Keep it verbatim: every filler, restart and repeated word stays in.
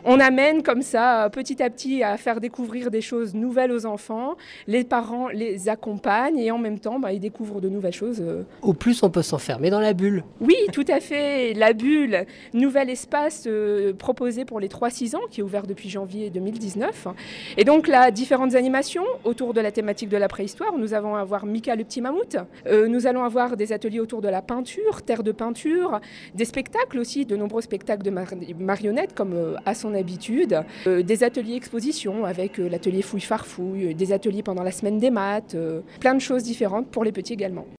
On amène comme ça, petit à petit, à faire découvrir des choses nouvelles aux enfants. Les parents les accompagnent et en même temps, bah, ils découvrent de nouvelles choses. Au plus, on peut s'enfermer dans la bulle. Oui, tout à fait. La bulle, nouvel espace euh, proposé pour les trois six ans, qui est ouvert depuis janvier deux mille dix-neuf. Et donc là, différentes animations autour de la thématique de la préhistoire. Nous allons avoir Mika le petit mammouth. Euh, nous allons avoir des ateliers autour de la peinture, terre de peinture, des spectacles aussi, de nombreux spectacles de mar- marionnettes comme euh, à son habitude, euh, des ateliers expositions avec euh, l'atelier fouille farfouille, des ateliers pendant la semaine des maths, euh, plein de choses différentes pour les petits également.